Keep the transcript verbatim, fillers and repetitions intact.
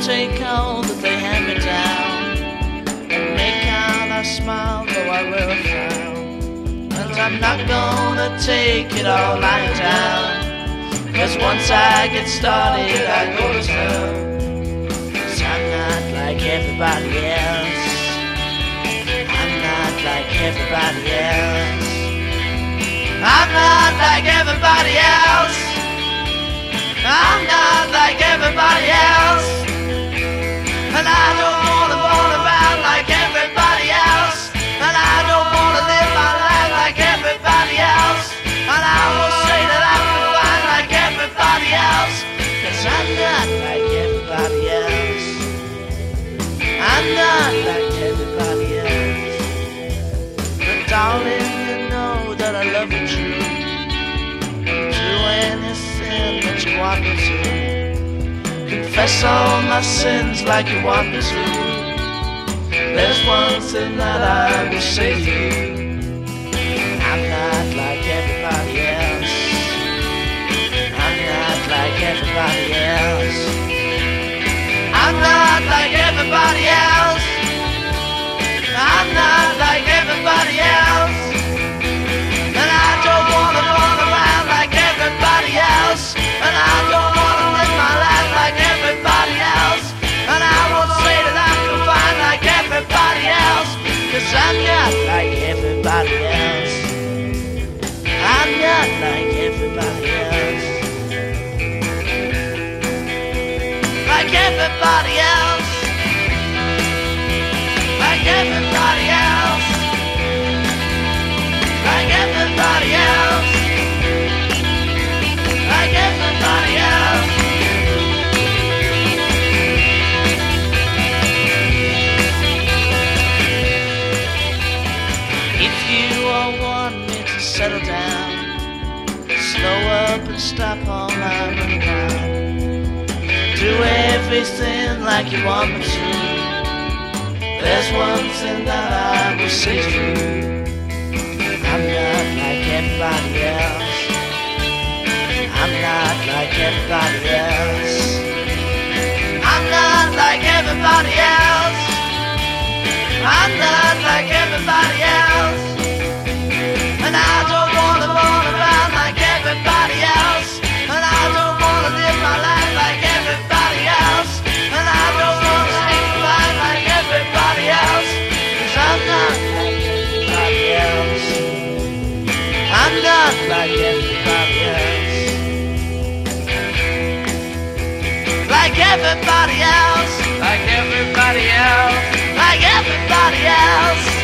take all that they hand me down and make out I smile though I wear a frown. And I'm not gonna take it all lying down, 'cause once I get started I go to town. 'Cause I'm not like everybody else. I'm not like everybody else. I'm not like everybody else. I'm not like everybody else. And I don't wanna run around like everybody else. And I don't wanna live my life like everybody else. And I will say that I'm fine like everybody else, 'cause I'm not like everybody else. I'm not like everybody else. But darling, you know that I love you true. Do anything that you want me to. Confess all my sins like you want me to. There's one thing that I will say to you. I'm not like everybody else. I'm not like everybody else. I'm not like everybody else. I'm not like everybody else. And I don't wanna run around like everybody else. And I don't wanna live my life like everybody else. And I won't say that I'm confined like everybody else, 'cause I'm not like everybody else. I'm not like everybody else. Like everybody else. Like everybody else. Like everybody else. Like everybody else. If you all want me to settle down, slow up and stop all my running around. Do everything like you want me to. There's one thing that I will say to you. I'm not like everybody else. I'm not like everybody else. I'm not like everybody else. I'm not like everybody else. And I don't wanna run around like everybody else. And I don't wanna live my life like everybody else. And I don't wanna stay alive like everybody else. 'Cause I'm not like everybody else. I'm not like everybody else. Like everybody else. Like everybody else. Like everybody else.